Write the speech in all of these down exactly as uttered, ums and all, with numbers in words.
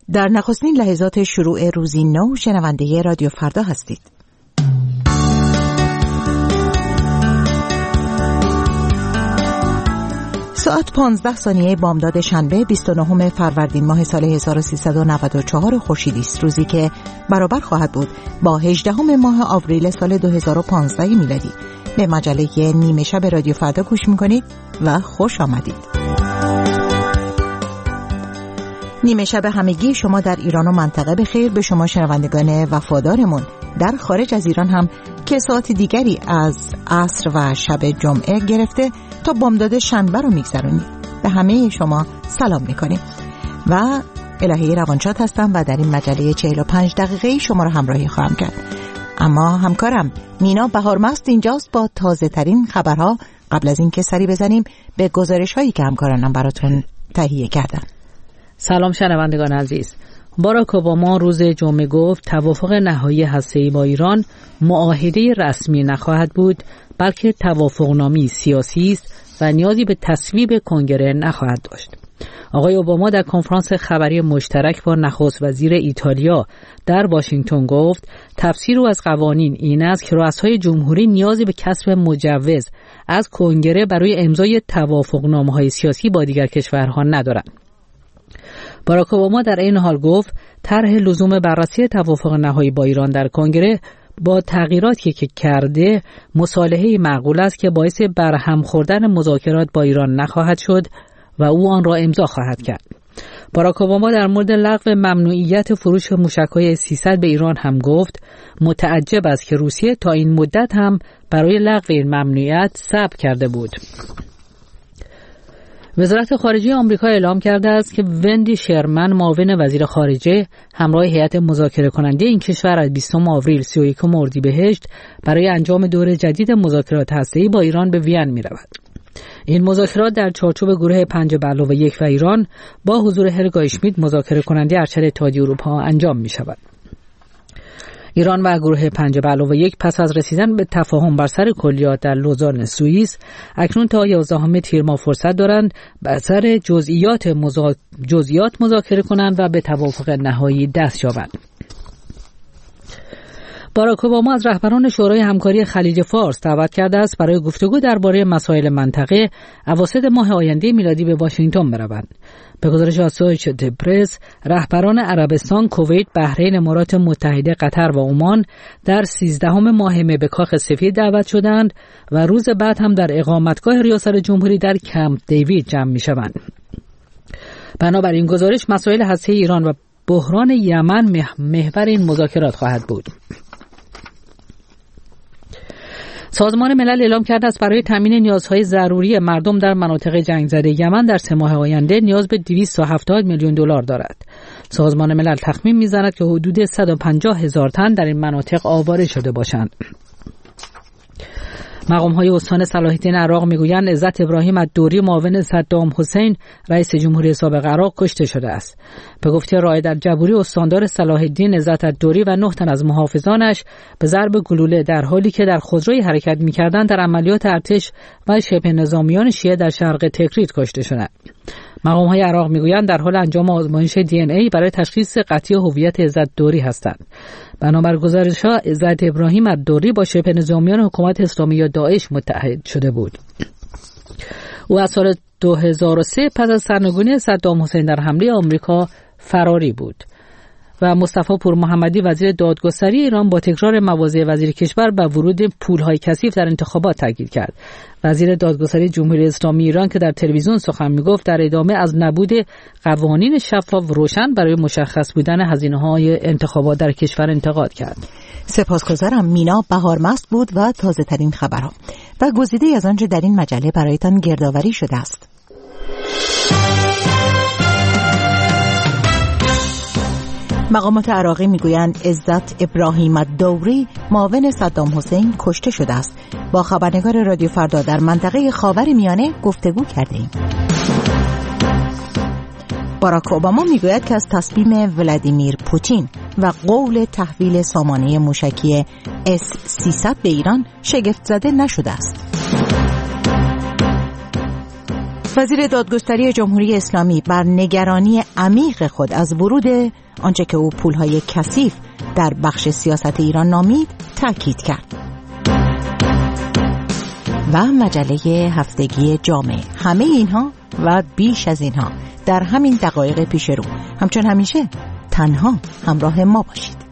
در نخستین لحظات شروع روزی نو شنونده رادیو فردا هستید. ساعت پانزده ثانیه بامداد شنبه بیست و نهم فروردین ماه سال هزار و سیصد و نود و چهار خورشیدی است، روزی که برابر خواهد بود با هجدهم ماه آوریل سال دو هزار و پانزده میلادی. به مجله نیمه شب رادیو فردا گوش میکنید و خوش آمدید. نیمه شب همگی شما در ایران و منطقه بخیر. به شما شنوندگان وفادارمون در خارج از ایران هم که ساعت دیگری از عصر و شب جمعه گرفته تا بامداد شنبه رو میگذرونید، به همه شما سلام میکنیم و الهی روانشاد هستم و در این مجله چهل و پنج دقیقه شما رو همراهی خواهم کرد. اما همکارم مینا بهارمست اینجاست با تازه ترین خبرها. قبل از اینکه سری بزنیم به گزارش هایی که همکارانم براتون تهیه کردن. سلام شنوندگان عزیز. باراک اوباما روز جمعه گفت توافق نهایی هسته‌ای با ایران معاهده رسمی نخواهد بود، بلکه توافقنامه سیاسی است و نیازی به تصویب کنگره نخواهد داشت. آقای اوباما در کنفرانس خبری مشترک با نخست وزیر ایتالیا در واشنگتن گفت تفسیر او از قوانین این است که رؤسای جمهوری نیازی به کسب مجوز از کنگره برای امضای توافقنامه‌های سیاسی با دیگر کشورها ندارند. باراک اوباما در این حال گفت طرح لزوم بررسی توافق نهایی با ایران در کنگره با تغییراتی که کرده مصالحه‌ای معقول است که باعث برهم خوردن مذاکرات با ایران نخواهد شد و او آن را امضا خواهد کرد. باراک اوباما در مورد لغو ممنوعیت فروش موشک‌های سیصد به ایران هم گفت متعجب است که روسیه تا این مدت هم برای لغو این ممنوعیت صبر کرده بود. وزارت خارجه آمریکا اعلام کرده است که وندی شرمن معاون وزیر خارجه همراه هیئت مذاکره کننده این کشور از بیستم آوریل سی و یکم اردیبهشت برای انجام دور جدید مذاکرات هسته‌ای با ایران به وین می‌رود. این مذاکرات در چارچوب گروه پنج به علاوه یک و ایران با حضور هلگا اشمیت مذاکره کننده ارشد اتحادیه اروپا انجام می‌شود. ایران و گروه پنج به علاوه یک پس از رسیدن به تفاهم بر سر کلیات در لوزان سوئیس اکنون تا یازدهم تیر ماه فرصت دارند بر سر جزئیات مذا... جزئیات مذاکره کنند و به توافق نهایی دست یابند. باراک اوباما از رهبران شورای همکاری خلیج فارس دعوت کرده است برای گفتگو درباره مسائل منطقه اواسط ماه آینده میلادی به واشنگتن بروند. به گزارش آسوشییتد پرس، رهبران عربستان، کویت، بحرین، امارات متحده، قطر و عمان در سیزدهم ماه مه به کاخ سفید دعوت شدند و روز بعد هم در اقامتگاه ریاست جمهوری در کمپ دیوید جمع می‌شوند. بنابراین گزارش مسائل هسته‌ای ایران و بحران یمن محور این مذاکرات خواهد بود. سازمان ملل اعلام کرده است برای تامین نیازهای ضروری مردم در مناطق جنگ زده یمن در سه ماه آینده نیاز به دویست و هفتاد میلیون دلار دارد. سازمان ملل تخمین می‌زند که حدود صد و پنجاه هزار تن در این مناطق آواره شده باشند. مقام‌های استان صلاح الدین عراق میگویند عزت ابراهیم الدوری معاون صدام حسین رئیس جمهوری سابق عراق کشته شده است. به گفته رائد الجبوری استاندار صلاح الدین عزت الدوری و نه تن از محافظانش به ضرب گلوله در حالی که در خودروی حرکت می‌کردند در عملیات ارتش و شبه نظامیان شیعه در شرق تکریت کشته شدند. مقام‌های عراق میگویند در حال انجام آزمایش دی ان ای برای تشخیص قطعی هویت عزت دوری هستند. بنابر گزارش‌ها عزت ابراهیم الدوری با شبه نظامیان حکومت اسلامی یا داعش متحد شده بود. او از سال دو هزار و سه پس از سرنگونی صدام حسین در حمله آمریکا فراری بود. و مصطفی پور محمدی وزیر دادگستری ایران با تکرار مواضع وزیر کشور به ورود پول‌های کثیف در انتخابات تاکید کرد. وزیر دادگستری جمهوری اسلامی ایران که در تلویزیون سخن می‌گفت در ادامه از نبود قوانین شفاف و روشن برای مشخص بودن هزینه‌های انتخابات در کشور انتقاد کرد. سپاسگزارم. مینا بهارمست بود و تازه ترین خبرها و گزیده از آنچه در این مجله برایتان گردآوری شده است. مقامات عراقی میگویند عزت ابراهیم الدوری معاون صدام حسین کشته شده است. با خبرنگار رادیو فردا در منطقه خاور میانه گفتگو کردیم. باراک اوباما میگوید که از تصمیم ولادیمیر پوتین و قول تحویل سامانه موشکی اس سیصد به ایران شگفت زده نشده است. وزیر دادگستری جمهوری اسلامی بر نگرانی عمیق خود از ورود آنچه که او پولهای کثیف در بخش سیاست ایران نامید تاکید کرد. و مجله هفتگی جامعه. همه اینها و بیش از اینها در همین دقایق پیش رو. همچون همیشه تنها همراه ما باشید.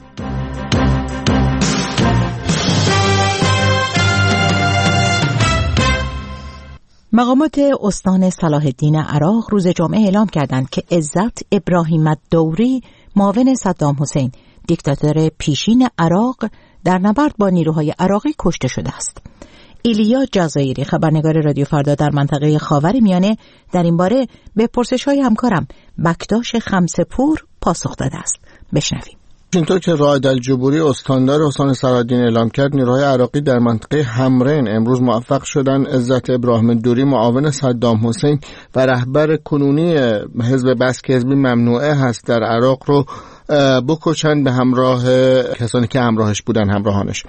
مقامات استان صلاح الدین عراق روز جمعه اعلام کردند که عزت ابراهیم الدوری معاون صدام حسین دیکتاتور پیشین عراق در نبرد با نیروهای عراقی کشته شده است. ایلیا جزایری خبرنگار رادیو فردا در منطقه خاورمیانه در این باره به پرسش‌های همکارم بکتاش خمسه‌پور پاسخ داده است. بشنویم. اینطور که رائد الجبوری استاندار استان صلاح الدین اعلام کرد، نیروهای عراقی در منطقه حمرین امروز موفق شدند عزت ابراهیم الدوری معاون صدام حسین و رهبر کنونی حزب بث که حزبی ممنوعه هست در عراق رو بکشن به همراه کسانی که همراهش بودن، همراهانش.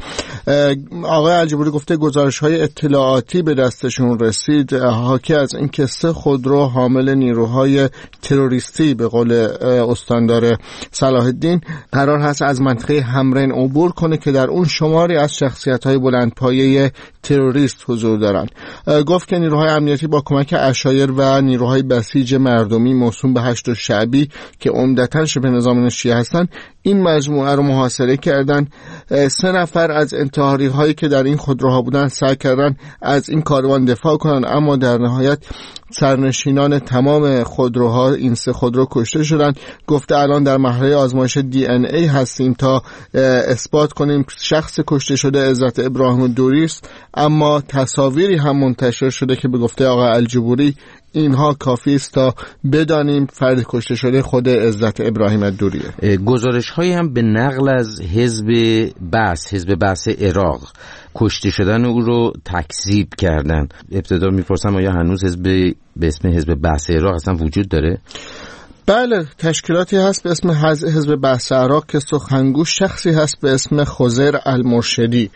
آقای الجبوری گفته گزارش‌های اطلاعاتی به دستشون رسید حاکی از این که سه خودرو حامل نیروهای تروریستی به قول استاندار صلاح الدین قرار هست از منطقه حمرین عبور کنه که در اون شماری از شخصیت‌های بلندپایه تروریست حضور دارند. گفت که نیروهای امنیتی با کمک عشایر و نیروهای بسیج مردمی موسوم به هشت شعبی که عمدتاً شبه نظامیان شیعه هستند این مجموعه رو محاصره کردن. سه نفر از انتحاری هایی که در این خودروها بودن سعی کردن از این کاروان دفاع کنن، اما در نهایت سرنشینان تمام خودروها این سه خودرو کشته شدن. گفته الان در مرحله آزمایش دی ان ای هستیم تا اثبات کنیم شخص کشته شده عزت ابراهیم الدوری است، اما تصاویری هم منتشر شده که به گفته آقای الجبوری اینها کافی است تا بدانیم فرد کشته شده خود عزت ابراهیم الدوریه. گزارش هایی هم به نقل از حزب بث حزب بث عراق کشته شدن او رو تکذیب کردن. ابتدا میپرسم آیا هنوز حزب به اسم حزب بث عراق اصلا وجود داره؟ بله، تشکیلاتی هست به اسم حزب بث عراق که سخنگو شخصی هست به اسم خضر المرشدی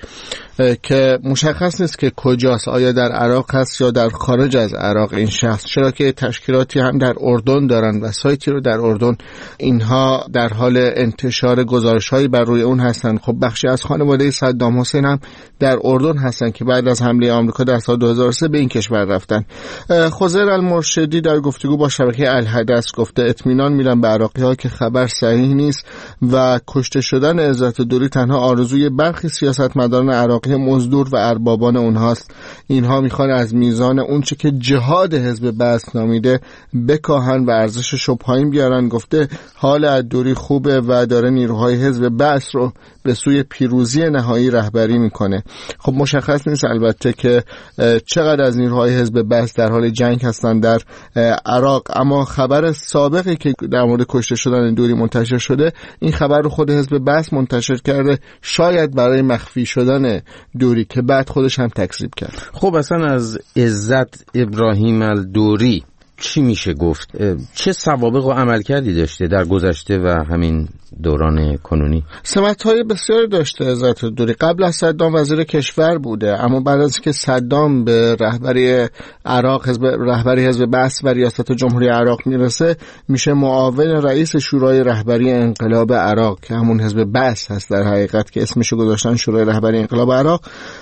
که مشخص نیست که کجاست، آیا در عراق هست یا در خارج از عراق این شخص، چرا که تشکیلاتی هم در اردن دارن و سایتی رو در اردن اینها در حال انتشار گزارش‌هایی بر روی اون هستن. خب بخشی از خانواده صدام حسین هم در اردن هستن که بعد از حمله آمریکا در سال دو هزار و سه به این کشور رفتن. خضر المرشدی در گفتگو با شبکه الحدث گفته اطمینان میدم به عراقی‌ها که خبر صحیح نیست و کشته شدن عزت الدوری تنها آرزوی برخی سیاستمداران عراقی مزدور و اربابان اونهاست. اینها میخوان از میزان اونچه که جهاد حزب بث نامیده بکاهن و ارزشش رو پایین بیارن. گفته حال الدوری خوبه و داره نیروهای حزب بث رو به سوی پیروزی نهایی رهبری میکنه. خب مشخص نیست البته که چقدر از نیروهای حزب بث در حال جنگ هستن در عراق، اما خبر سابقی که در مورد کشته شدن دوری منتشر شده این خبر رو خود حزب بث منتشر کرده، شاید برای مخفی شدن دوری که بعد خودش هم تکذیب کرد. خب اصلا از عزت ابراهیم الدوری چی میشه گفت؟ چه سوابق و عملکردی داشته در گذشته و همین دوران کنونی؟ سمت‌های بسیاری داشته عزت الدوری. قبل از صدام وزیر کشور بوده، اما بعد از که صدام به رهبری عراق، حزب رهبری حزب بث و ریاست جمهوری عراق میرسه، میشه معاون رئیس شورای رهبری انقلاب عراق که همون حزب بث هست در حقیقت که اسمشو گذاشتن شورای رهبری انقلاب عراق.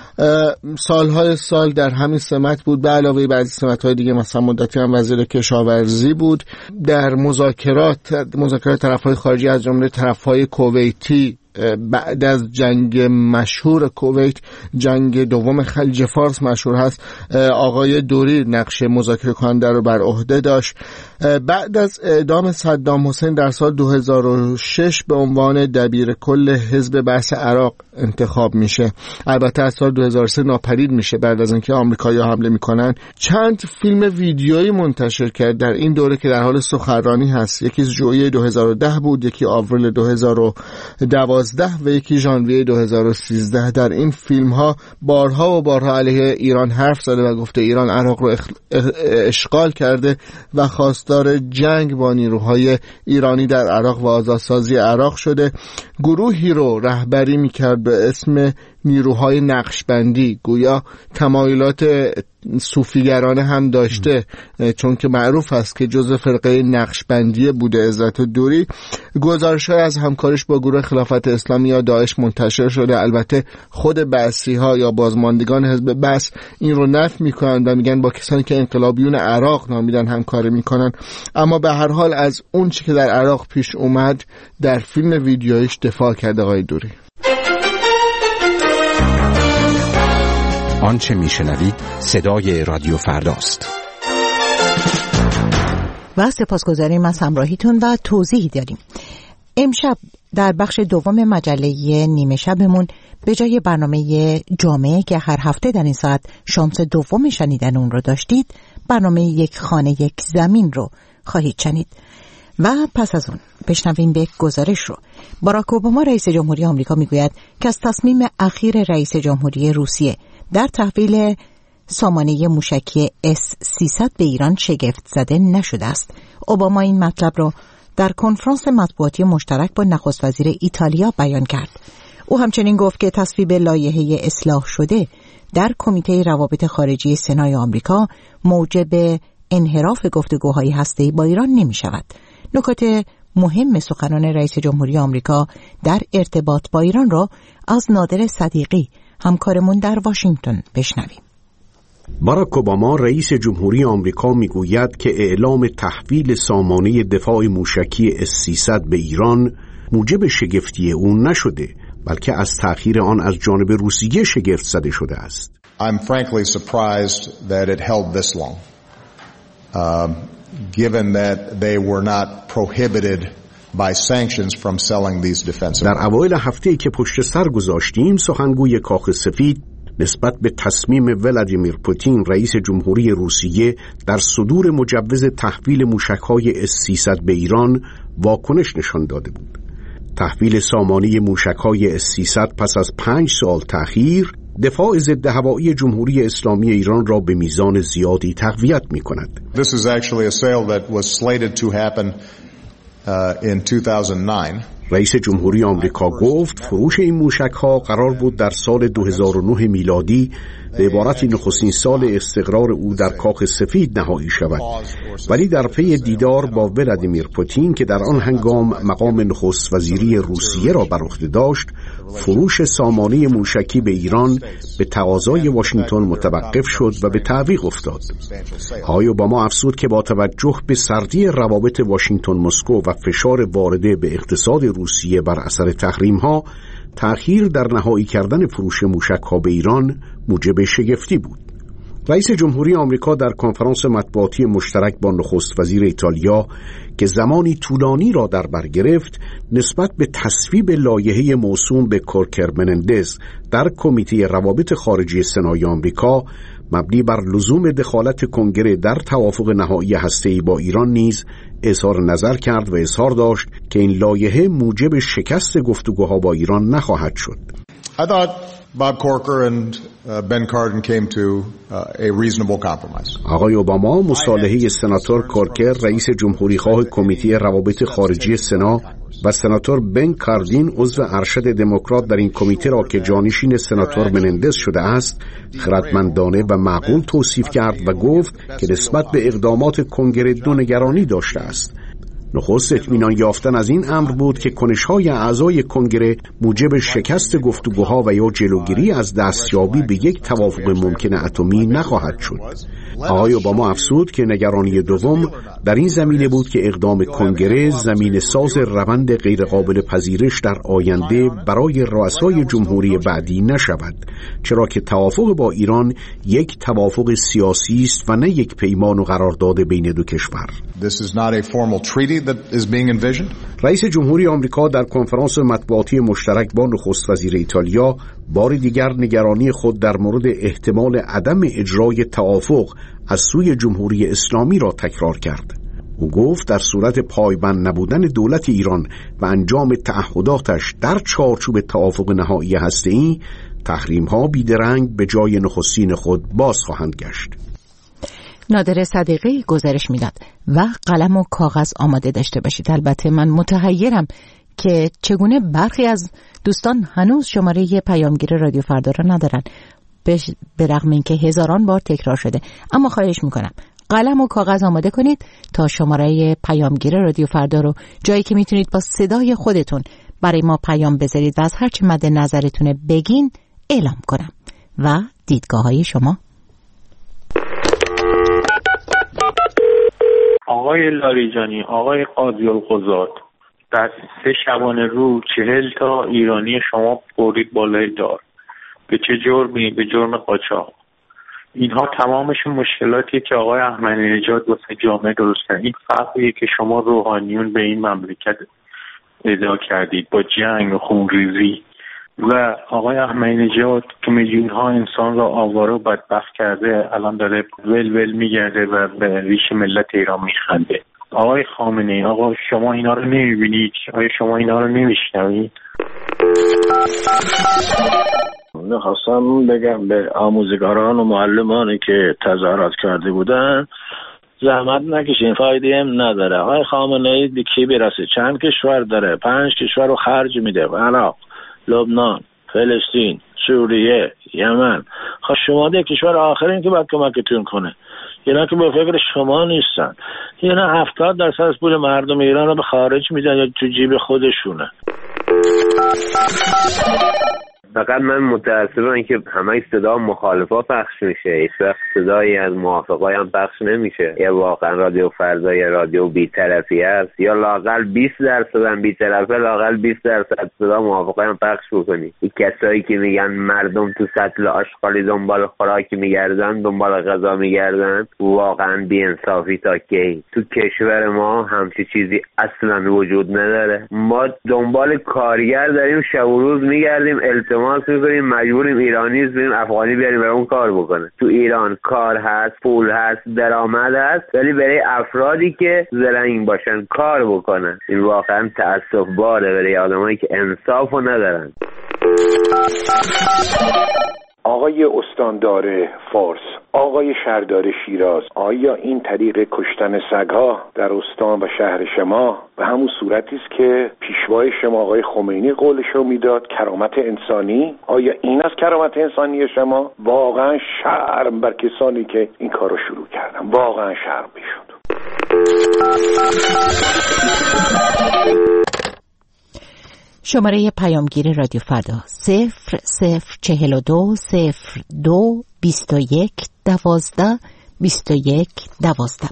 سالهای سال در همین سمت بود، به علاوه بعضی سمت‌های دیگه، مثلا مدتی هم وزیر کشاورزی بود. در مذاکرات مذاکرات طرف‌های خارجی از جمله طرف‌های کویتی بعد از جنگ مشهور کویت، جنگ دوم خلیج فارس مشهور هست، آقای دوری نقش مذاکره کننده رو بر عهده داشت. بعد از اعدام صدام حسین در سال دو هزار و شش به عنوان دبیر کل حزب بث عراق انتخاب میشه. البته از سال دو هزار و سه ناپدید میشه بعد از اینکه آمریکایی‌ها حمله میکنن. چند فیلم ویدیویی منتشر کرد در این دوره که در حال سخنرانی هست. یکی ژوئیه دو هزار و ده بود، یکی آوریل دو هزار و دوازده و یکی ژانویه دو هزار و سیزده. در این فیلم ها بارها و بارها علیه ایران حرف زده و گفته ایران عراق رو اشغال کرده و خواستار جنگ با نیروهای ایرانی در عراق و آزادسازی عراق شده. گروهی رو رهبری میکرد به اسم نیروهای نقشبندی، گویا تمایلات صوفیگرانه هم داشته، چون که معروف است که جزء فرقه نقشبندی بوده عزت الدوری. گزارش‌های از همکاریش با گروه خلافت اسلامی یا داعش منتشر شده. البته خود بعثی‌ها یا بازماندگان حزب بعث این رو نفی می‌کنن و میگن با کسانی که انقلابیون عراق نامیدن همکاری می‌کنن، اما به هر حال از اون چی که در عراق پیش اومد در فیلم ویدیویش دفاع کرده آقای دوری. آنچه میشنوید صدای رادیو فرداست. و سپاسگزاریم از همراهیتون و توضیحی داریم. امشب در بخش دوم مجله نیمه شبمون به جای برنامه جامعه که هر هفته در این ساعت شانس دوم شنیدن اون رو داشتید، برنامه یک خانه یک زمین رو خواهید شنید. و پس از اون بشنویم به گزارش رو. باراک اوباما رئیس جمهوری آمریکا میگوید که از تصمیم اخیر رئیس جمهوری روسیه در تحویل سامانه موشکی اس سیصد به ایران شگفت زده نشده است. اوباما این مطلب را در کنفرانس مطبوعاتی مشترک با نخست وزیر ایتالیا بیان کرد. او همچنین گفت که تصویب لایحه اصلاح شده در کمیته روابط خارجی سنای آمریکا موجب انحراف گفتگوهای هسته‌ای با ایران نمی شود. نکات مهم سخنان رئیس جمهوری آمریکا در ارتباط با ایران را از نادر صدیقی همکارمون در واشنگتن بشنویم. باراک اوباما رئیس جمهوری آمریکا میگوید که اعلام تحویل سامانه دفاع موشکی اس سیصد به ایران موجب شگفتی او نشده، بلکه از تأخیر آن از جانب روسیه شگفت زده شده است. I'm frankly surprised that it held this long. Uh, given that they were not prohibited by sanctions from selling these defensive. در اوایل هفته‌ای که پشت سر گذاشتیم، سخنگوی کاخ سفید نسبت به تصمیم ولادیمیر پوتین رئیس جمهوری روسیه در صدور مجوز تحویل موشک‌های اس سیصد به ایران واکنش نشان داده بود. تحویل سامانه موشک‌های اس سیصد پس از پنج سال تأخیر دفاع ضد هوایی جمهوری اسلامی ایران را به میزان زیادی تقویت می‌کند. This is actually a sale that was slated to happen uh, in two thousand nine. رئیس جمهوری آمریکا گفت فروش این موشک‌ها قرار بود در سال دو هزار و نه میلادی به عبارتی نخستین سال استقرار او در کاخ سفید نهایی شود، ولی در پی دیدار با ولادیمیر پوتین که در آن هنگام مقام نخست وزیری روسیه را بر عهده داشت، فروش سامانه موشکی به ایران به تقاضای واشنگتن متوقف شد و به تعویق افتاد. آقای اوباما افزود که با توجه به سردی روابط واشنگتن مسکو و فشار وارده به اقتصاد روسیه بر اثر تحریم‌ها، تأخیر در نهایی کردن فروش موشک‌ها به ایران موجب شگفتی بود. رئیس جمهوری آمریکا در کنفرانس مطبوعاتی مشترک با نخست وزیر ایتالیا که زمانی طولانی را در بر گرفت، نسبت به تصویب لایحه موسوم به کورکر منندز در کمیته روابط خارجی سنای آمریکا مبنی بر لزوم دخالت کنگره در توافق نهایی هسته‌ای با ایران نیز اظهار نظر کرد و اظهار داشت که این لایحه موجب شکست گفتگوها با ایران نخواهد شد. I thought Bob Corker and uh, Ben Cardin came to uh, a reasonable compromise. آقای اوباما مصالحه سناتور کورکر رئیس جمهوری خواه کمیته روابط خارجی سنا و سناتور بن کاردین عضو ارشد دموکرات در این کمیته را که جانشین سناتور منندز شده است خردمندانه و معقول توصیف کرد و گفت که نسبت به اقدامات کنگره دو نگرانی داشته است. نخست اطمینان یافتن از این امر بود که کنش‌های اعضای کنگره موجب شکست گفتگوها و یا جلوگیری از دستیابی به یک توافق ممکن اتمی نخواهد شد. آقای اوباما افزود که نگرانی دوم در این زمینه بود که اقدام کنگره زمین ساز روند غیرقابل پذیرش در آینده برای رؤسای جمهوری بعدی نشود، چرا که توافق با ایران یک توافق سیاسی است و نه یک پیمان و قرارداد بین دو کشور. This is not a formal treaty that is being envisioned. رئیس جمهوری آمریکا در کنفرانس مطبوعاتی مشترک با نخست وزیر ایتالیا بار دیگر نگرانی خود در مورد احتمال عدم اجرای توافق از سوی جمهوری اسلامی را تکرار کرد. او گفت در صورت پایبند نبودن دولت ایران و انجام تعهداتش در چارچوب توافق نهایی هسته‌ای، تحریم‌ها بیدرنگ به جای نخستین خود باز خواهند گشت. نادر صدیقی گزارش میداد و قلم و کاغذ آماده داشته باشید. البته من متحیرم که چگونه برخی از دوستان هنوز شماره پیامگیر رادیو فردا را ندارن. به رغم اینکه هزاران بار تکرار شده. اما خواهش میکنم قلم و کاغذ آماده کنید تا شماره پیامگیر رادیو فردا رو، جایی که میتونید با صدای خودتون برای ما پیام بذارید و از هر چه مد نظرتونه بگین اعلام کنم. و دیدگاه های شما. آقای لاریجانی، آقای قاضی القضات، در سه شبانه رو چهل تا ایرانی شما برید بالای دار. به چه جرمی؟ به جرم قاچاق. اینها تمامشون مشکلاتی که آقای احمدی نژاد واسه جامعه درست کرد. این فقریه که شما روحانیون به این مملکت ادعا کردید با جنگ و خونریزی. و آقای احمدی نژاد که میلیون ها انسان را آواره و بدبخت کرده الان داره ول ول میگرده و به ریش ملت ایران میخنده. آقای خامنه‌ای، آقا شما اینا رو نمیبینید؟ آیا شما اینا رو نمیشنوید؟ میخواستم بگم به آموزگاران و معلمانی که تظاهرات کرده بودن زحمت نکشین، فایده هم نداره. آقای خامنه‌ای به کی برسه؟ چند کشور داره؟ پنج کشور رو خرج میده: عراق، لبنان، فلسطین، سوریه، یمن. خب شما ده کشور آخرین که باید کمکتون کنه. اینا که به فکر شما نیستن. اینا هفتاد درصد از پول مردم ایران رو به خارج میدن یا تو جیب خودشونه. فقط من متأسفم اینکه همه صدا مخالفا پخش میشه، هیچ وقت صدایی از موافقای هم پخش نمیشه. یا واقعا رادیو فردا یا رادیو بی‌طرفی است، یا لااقل بیست درصد هم بی‌طرفه، لااقل بیست درصد صدا موافقای هم پخش بکنی. این کسایی که میگن مردم تو سطل آشغالی دنبال خوراکی میگردن، دنبال غذا میگردن، واقعا بی‌انصافی تا کی. تو کشور ما همچی چیزی اصلا وجود نداره. ما دنبال کارگر داریم، شب و روز میگردیم، التماس میکنیم، مجبوریم ایرانی بریم افغانی بیاریم برای اون کار بکنه. تو ایران کار هست، پول هست، درآمد هست، ولی برای افرادی که زرنگ باشن کار بکنن. این واقعا تأسف باره برای آدمایی که انصافو ندارن. آقای استاندار فارس، آقای شهردار شیراز، آیا این طریق کشتن سگ‌ها در استان و شهر شما به همون صورتی است که پیشوای شما آقای خمینی قولش رو میداد، کرامت انسانی؟ آیا این از کرامت انسانی شما؟ واقعا شرم بر کسانی که این کار رو شروع کردن، واقعا شرم میشد. شماره پیامگیر رادیو فردا صفر صفر چهل و دو صفر دو بیست و یک دوازده بیست و یک دوازده.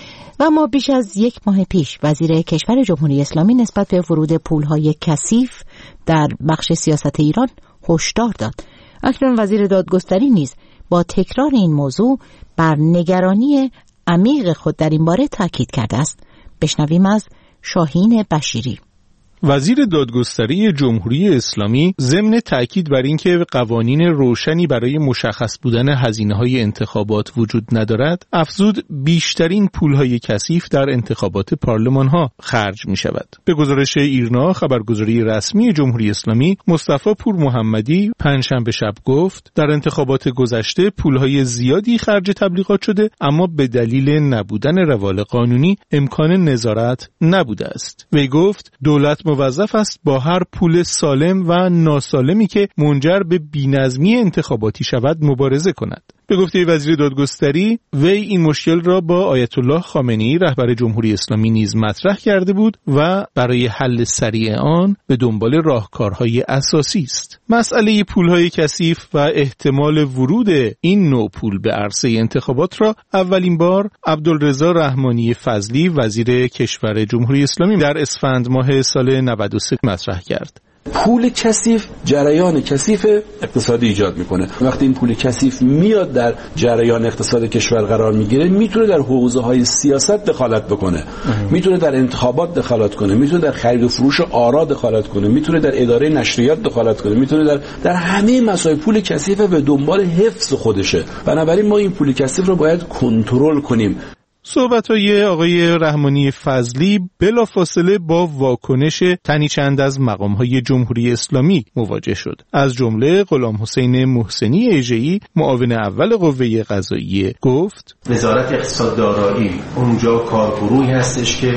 و ما بیش از یک ماه پیش وزیر کشور جمهوری اسلامی نسبت به ورود پولهای کثیف در بخش سیاست ایران هشدار داد. اکنون وزیر دادگستری نیز با تکرار این موضوع بر نگرانی عمیق خود در این باره تاکید کرده است. بشنویم از شاهین بشیری. وزیر دادگستری جمهوری اسلامی ضمن تأکید بر اینکه قوانین روشنی برای مشخص بودن هزینه‌های انتخابات وجود ندارد، افزود بیشترین پولهای کثیف در انتخابات پارلمان‌ها خرج می‌شود. به گزارش ایرنا، خبرگزاری رسمی جمهوری اسلامی، مصطفی پور محمدی پنجشنبه شب گفت در انتخابات گذشته پولهای زیادی خرج تبلیغات شده، اما به دلیل نبودن روال قانونی امکان نظارت نبوده است. وی گفت دولت موظف است با هر پول سالم و ناسالمی که منجر به بی‌نظمی انتخاباتی شود مبارزه کند. به گفته وزیر دادگستری، وی این مشکل را با آیت الله خامنه‌ای رهبر جمهوری اسلامی نیز مطرح کرده بود و برای حل سریع آن به دنبال راهکارهای اساسی است. مسئله پولهای کثیف و احتمال ورود این نوع پول به عرصه انتخابات را اولین بار عبدالرضا رحمانی فضلی وزیر کشور جمهوری اسلامی در اسفند ماه سال نود و سه مطرح کرد. پول کثیف جریان کثیف اقتصادی ایجاد میکنه. وقتی این پول کثیف میاد در جریان اقتصاد کشور قرار میگیره، میتونه در حوزه‌های سیاست دخالت بکنه، میتونه در انتخابات دخالت کنه، میتونه در خرید و فروش آرا دخالت کنه، میتونه در اداره نشریات دخالت کنه، میتونه در در همه مسائل. پول کثیف به دنبال حفظ خودشه. بنابراین ما این پول کثیف رو باید کنترل کنیم. صحبت‌های آقای رحمانی فضلی بلافاصله با واکنش تنی چند از مقام‌های جمهوری اسلامی مواجه شد. از جمله غلام حسین محسنی ایجه‌ای، معاون اول قوه قضاییه، گفت وزارت اقتصاد دارایی اونجا کارگروهی هستش که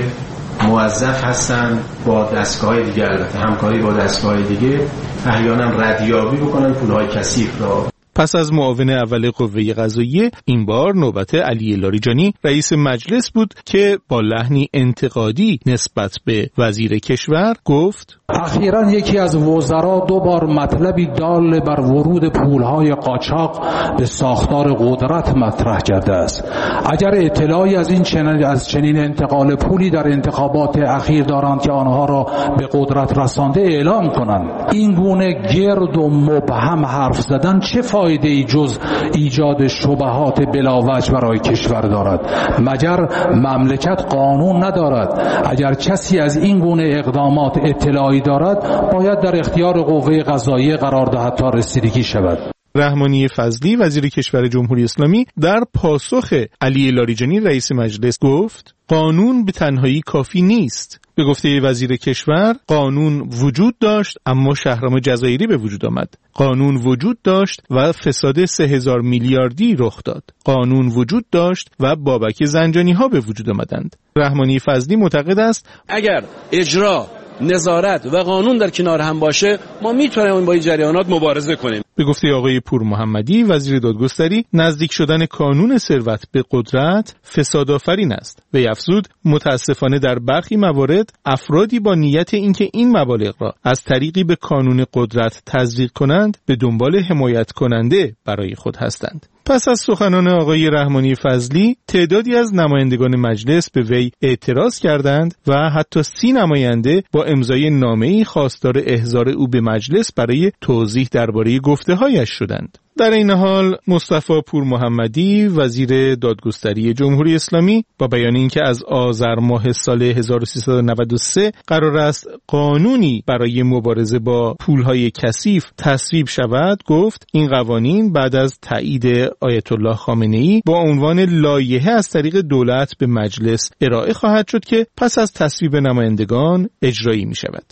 موظف هستن با دستگاه دیگه، البته همکاری با دستگاه دیگه، احیانا ردیابی بکنن پولهای کثیف را. پس از معاون اول قوه قضاییه این بار نوبت علی لاریجانی رئیس مجلس بود که با لحنی انتقادی نسبت به وزیر کشور گفت: اخیراً یکی از وزرا دو بار مطلبی دال بر ورود پولهای قاچاق به ساختار قدرت مطرح کرده است. اگر اطلاعی از این چنین از چنین انتقال پولی در انتخابات اخیر دارند که آنها را به قدرت رسانده اعلام کنند، این گونه گرد و مبهم حرف زدن چه فایده ای جز ایجاد شبهات بلاوجه برای کشور دارد؟ مگر مملکت قانون ندارد؟ اگر کسی از این گونه اقدامات اطلاعی دارد باید در اختیار قوه قضاییه قرار دهد تا رسیدگی شود. رحمانی فضلی وزیر کشور جمهوری اسلامی در پاسخ علی لاریجانی رئیس مجلس گفت: قانون به تنهایی کافی نیست. به گفته وزیر کشور قانون وجود داشت اما شهرام جزایری به وجود آمد. قانون وجود داشت و فساد سه هزار میلیاردی رخ داد. قانون وجود داشت و بابک زنجانی ها به وجود آمدند. رحمانی فضلی معتقد است اگر اجرا، نظارت و قانون در کنار هم باشه ما میتونیم با این جریانات مبارزه کنیم. به گفته آقای پور محمدی وزیر دادگستری نزدیک شدن کانون ثروت به قدرت فسادآفرین است و افزود متاسفانه در برخی موارد افرادی با نیت اینکه این مبالغ را از طریقی به کانون قدرت تزریق کنند به دنبال حمایت کننده برای خود هستند. پس از سخنان آقای رحمانی فضلی تعدادی از نمایندگان مجلس به وی اعتراض کردند و حتی سی نماینده با امضای نامه‌ای خواستار احضار او به مجلس برای توضیح درباره گفته‌هایش شدند. در این حال مصطفی پور محمدی وزیر دادگستری جمهوری اسلامی با بیان اینکه از آذر ماه سال هزار و سیصد و نود و سه قرار است قانونی برای مبارزه با پولهای کثیف تصویب شود گفت این قوانین بعد از تایید آیت الله خامنه‌ای با عنوان لایحه از طریق دولت به مجلس ارائه خواهد شد که پس از تصویب نمایندگان اجرایی می شود.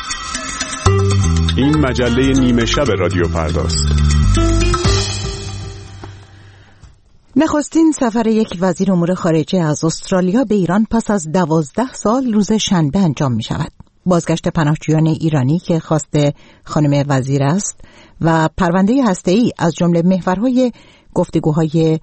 این مجله نیمه شب رادیو فرداست. نخستین سفر یک وزیر امور خارجه از استرالیا به ایران پس از دوازده سال روز شنبه انجام می شود. بازگشت پناهجویان ایرانی که خواست خانم وزیر است و پرونده هسته‌ای از جمله محورهای گفتگوهای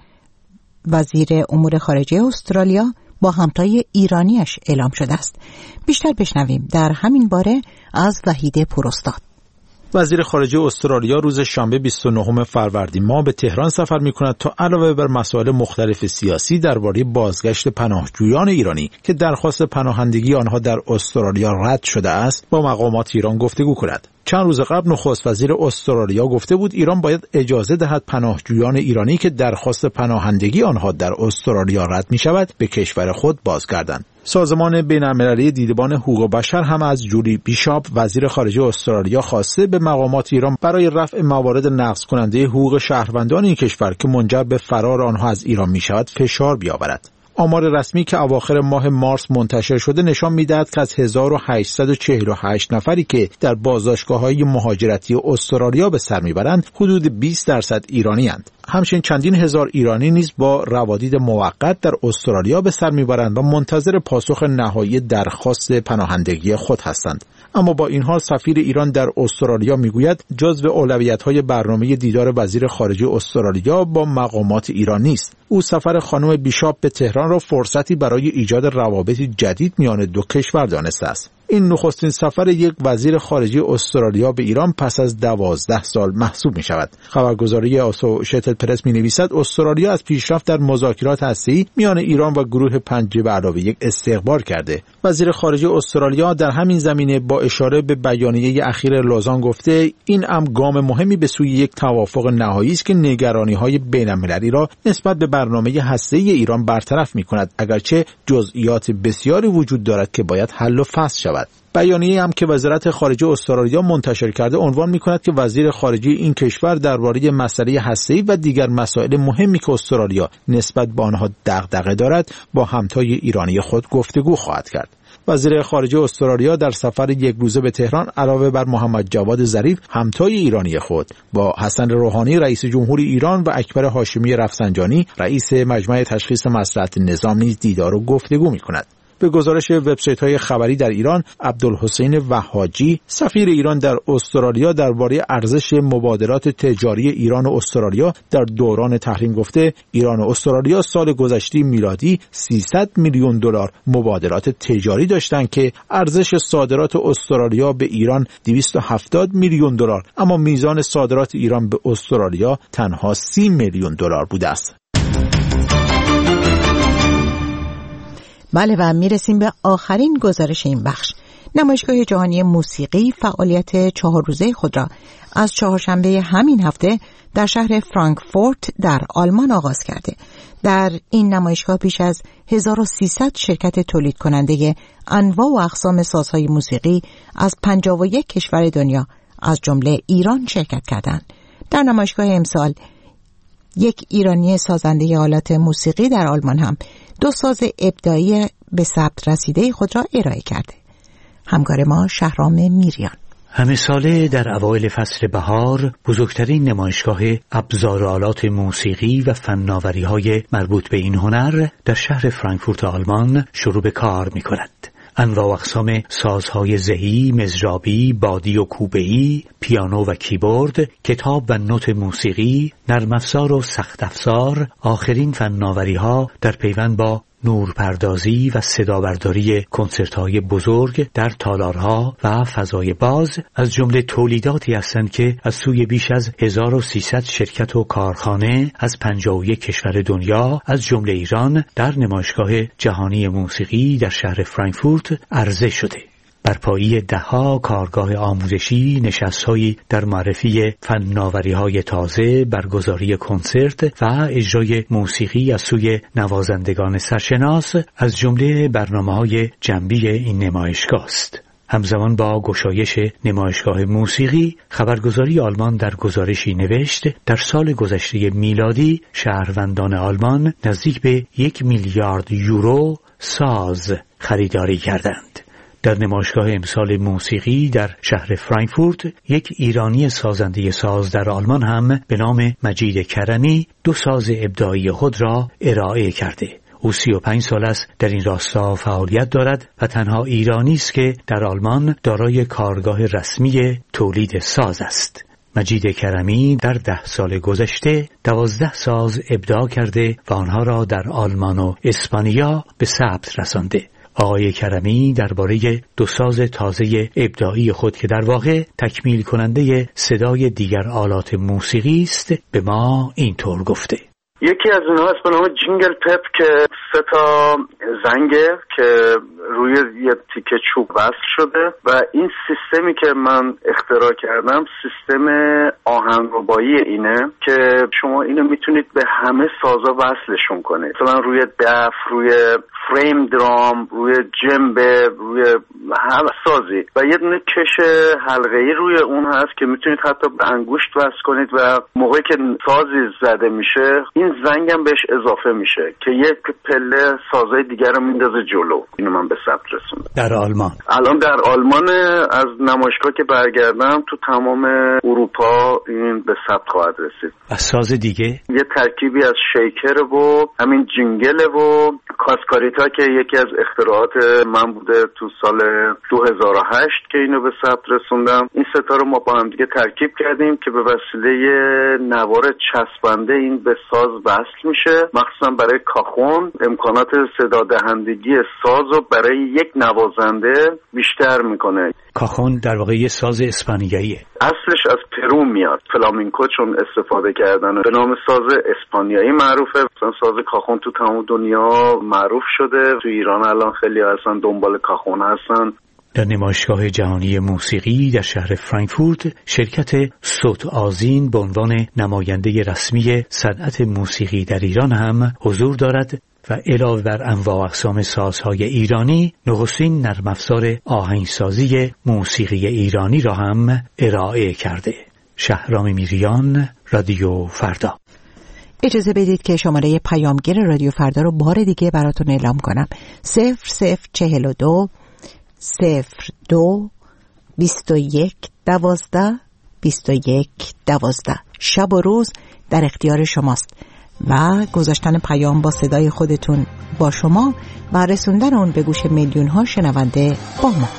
وزیر امور خارجه استرالیا با همتای ایرانیش اعلام شده است. بیشتر بشنویم در همین باره از وحید پوراستاد. وزیر خارجه استرالیا روز شنبه بیست و نهم فروردین ماه به تهران سفر می‌کند تا علاوه بر مسائل مختلف سیاسی درباره بازگشت پناهجویان ایرانی که درخواست پناهندگی آنها در استرالیا رد شده است با مقامات ایران گفتگو کند. چند روز قبل نخست وزیر استرالیا گفته بود ایران باید اجازه دهد پناهجویان ایرانی که درخواست پناهندگی آنها در استرالیا رد می‌شود به کشور خود بازگردند. سازمان بین‌المللی دیدبان حقوق بشر هم از جولی بیشاپ وزیر خارجه استرالیا خواسته به مقامات ایران برای رفع موارد نقض کننده حقوق شهروندان این کشور که منجر به فرار آنها از ایران می‌شود فشار بیاورد. آمار رسمی که اواخر ماه مارس منتشر شده نشان می‌دهد که از هزار و هشتصد و چهل و هشت نفری که در بازداشتگاه‌های مهاجرتی استرالیا به سر می‌برند حدود بیست درصد ایرانی‌اند. همچنین چندین هزار ایرانی نیز با روادید موقت در استرالیا به سر می‌برند و منتظر پاسخ نهایی درخواست پناهندگی خود هستند. اما با این حال سفیر ایران در استرالیا میگوید جزو اولویت‌های برنامه دیدار وزیر خارجه استرالیا با مقامات ایران نیست. او سفر خانم بیشاپ به تهران را فرصتی برای ایجاد روابط جدید میان دو کشور دانسته است. این نخستین سفر یک وزیر خارجه استرالیا به ایران پس از دوازده سال محسوب می شود. خبرگزاری آسوشیتد پرس می نویسد استرالیا از پیشرفت در مذاکرات هسته‌ای میان ایران و گروه پنج به علاوه یک استقبال کرده. وزیر خارجه استرالیا در همین زمینه با اشاره به بیانیه اخیر لوزان گفته این امر گام مهمی به سوی یک توافق نهایی است که نگرانی‌های بین‌المللی را نسبت به برنامه هسته‌ای ایران برطرف می‌کند، اگرچه جزئیات بسیاری وجود دارد که باید حل و فصل شود. بیانیه هم که وزارت خارجه استرالیا منتشر کرده عنوان می‌کند که وزیر خارجه این کشور درباره مسئله هسته‌ای و دیگر مسائل مهمی که استرالیا نسبت به آنها دغدغه دارد با همتای ایرانی خود گفتگو خواهد کرد. وزیر خارجه استرالیا در سفر یک روزه به تهران علاوه بر محمد جواد ظریف همتای ایرانی خود با حسن روحانی رئیس جمهور ایران و اکبر هاشمی رفسنجانی رئیس مجمع تشخیص مصلحت نظام نیز دیدار و گفتگو می‌کند. به گزارش وبسایت‌های خبری در ایران، عبدالحسین وهاجی سفیر ایران در استرالیا درباره ارزش مبادلات تجاری ایران و استرالیا در دوران تحریم گفته ایران و استرالیا سال گذشته میلادی سیصد میلیون دلار مبادلات تجاری داشتند که ارزش صادرات استرالیا به ایران دویست و هفتاد میلیون دلار، اما میزان صادرات ایران به استرالیا تنها سی میلیون دلار بوده است. بله و میرسیم به آخرین گزارش این بخش. نمایشگاه جهانی موسیقی فعالیت چهار روزه خود را از چهارشنبه همین هفته در شهر فرانکفورت در آلمان آغاز کرده. در این نمایشگاه بیش از هزار و سیصد شرکت تولید کننده انواع و اقسام سازهای موسیقی از پنجاه و یک کشور دنیا از جمله ایران شرکت کردند. در نمایشگاه امسال یک ایرانی سازنده آلات موسیقی در آلمان هم دو ساز ابداعی به ثبت رسیده خود را ارائه کرده. همکار ما شهرام میریان. همه ساله در اوایل فصل بهار بزرگترین نمایشگاه ابزار آلات موسیقی و فناوری‌های مربوط به این هنر در شهر فرانکفورت آلمان شروع به کار می‌کند. انواع و اقسام سازهای زهی، مزرابی، بادی و کوبه‌ای، پیانو و کیبورد، کتاب و نوت موسیقی، نرم افزار و سخت افزار، آخرین فناوری‌ها در پیوند با نورپردازی و صدابرداری کنسرت‌های بزرگ در تالارها و فضای باز از جمله تولیداتی هستند که از سوی بیش از هزار و سیصد شرکت و کارخانه از پنجاه و یک کشور دنیا از جمله ایران در نمایشگاه جهانی موسیقی در شهر فرانکفورت عرضه شده. برپایی دهها کارگاه آموزشی، نشست‌هایی در معرفی فناوری‌های تازه، برگزاری کنسرت و اجرای موسیقی از سوی نوازندگان سرشناس از جمله برنامه‌های جنبی این نمایشگاه است. همزمان با گشایش نمایشگاه موسیقی، خبرگزاری آلمان در گزارشی نوشت در سال گذشته میلادی شهروندان آلمان نزدیک به یک میلیارد یورو ساز خریداری کردند. در نمایشگاه امسال موسیقی در شهر فرانکفورت یک ایرانی سازنده ساز در آلمان هم به نام مجید کرمی دو ساز ابداعی خود را ارائه کرده. او سی و پنج سال است در این راستا فعالیت دارد و تنها ایرانی است که در آلمان دارای کارگاه رسمی تولید ساز است. مجید کرمی در ده سال گذشته دوازده ساز ابداع کرده و آنها را در آلمان و اسپانیا به ثبت رسانده. آقای کرمی درباره دو ساز تازه ابداعی خود که در واقع تکمیل کننده صدای دیگر آلات موسیقی است به ما اینطور گفته: یکی از اونها است به نام جینگل پپ که سه تا زنگه که روی یه تیکه چوب وصل شده و این سیستمی که من اختراع کردم سیستم آهنگربایی اینه که شما اینو میتونید به همه سازا وصلشون کنید. مثلا روی دف، روی فریم درام، روی جنبه، روی هر سازی و یه دونه کش حلقه‌ای روی اون هست که میتونید حتی به انگشت وصل کنید و موقعی که سازی زده میشه این زنگم بهش اضافه میشه که یک پله سازهای دیگر رو میندازه جلو. اینو من به ثبت رسوندم در آلمان. الان در آلمان از نمایشگاه که برگردم تو تمام اروپا این به ثبت خواهد رسید. و ساز دیگه یه ترکیبی از شیکر و همین جینگل و کاسکاریتا که یکی از اختراعات من بوده تو سال دو هزار و هشت که اینو به ثبت رسوندم. این ستا رو ما با هم دیگه ترکیب کردیم که به وسیله نوار چسبنده این به ساز وصل میشه. مخصوصا برای کاخون امکانات صدا دهندگی ساز رو برای یک نوازنده بیشتر میکنه. کاخون در واقع یه ساز اسپانیاییه. اصلش از پرو میاد. فلامینکو چون استفاده کردن به نام ساز اسپانیایی معروفه. مثلا ساز کاخون تو تمام دنیا معروف شده. تو ایران الان خیلی هستن دنبال کاخون هستن. در نمایشگاه جهانی موسیقی در شهر فرانکفورت شرکت صوت آذین به عنوان نماینده رسمی صنعت موسیقی در ایران هم حضور دارد و علاوه بر انواع و اقسام سازهای ایرانی نخستین نرم افزار آهنگسازی موسیقی ایرانی را هم ارائه کرده. شهرام میریان، رادیو فردا. اجازه بدید که شماره پیامگیر رادیو فردا رو بار دیگه براتون اعلام کنم. صفر صفر چهل و دو صفر دو بیست و یک دوازده بیست و یک دوازده. شب و روز در اختیار شماست. و گذاشتن پیام با صدای خودتون با شما و رسوندن اون به گوش میلیون ها شنونده با ما.